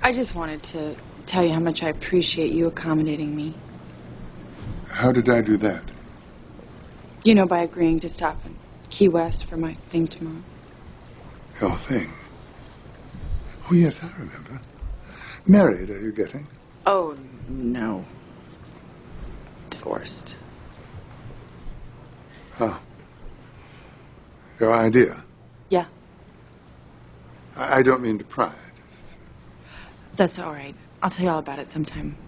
I just wanted to tell you how much I appreciate you accommodating me. How did I do that? You know, by agreeing to stop in Key West for my thing tomorrow. Your thing? Oh, yes, I remember. Married, are you getting? Oh, no. Divorced. Oh. Your idea? Yeah. I don't mean to pry. That's all right. I'll tell you all about it sometime.